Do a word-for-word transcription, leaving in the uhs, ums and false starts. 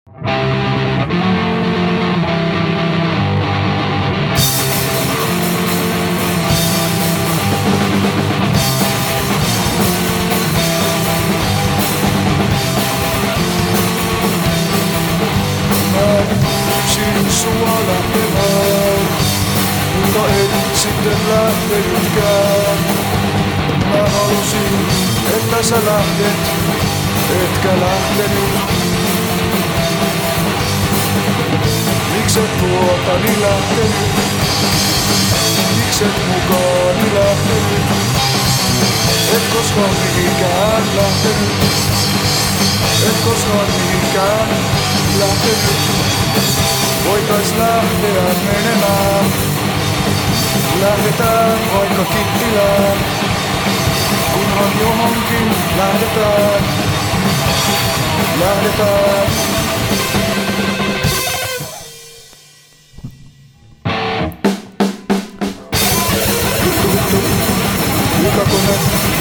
Sua lähtemään, mutta et sitten lähtenytkään. Mä halusin, että sä lähdet, etkä lähtenyt. Mikset luotani lähtenyt, mikset mukaani lähtenyt. Et koskaan mihinkään lähtenyt, et koskaan mihinkään lähtenyt. Voitais lähteä menemään, lähdetään vaikka Kittilään, kunhan johonkin lähdetään, lähdetään. Vittu vittu, likakone.